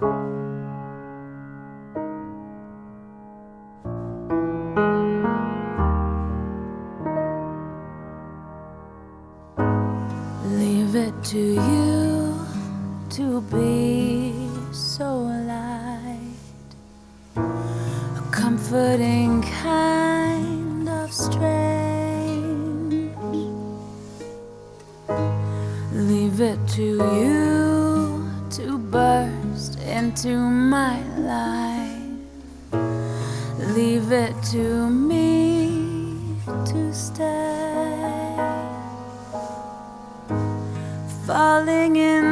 Leave it to you to be so light, a comforting kind of strange. Leave it to you to burst into my life. Leave it to me to stay, falling in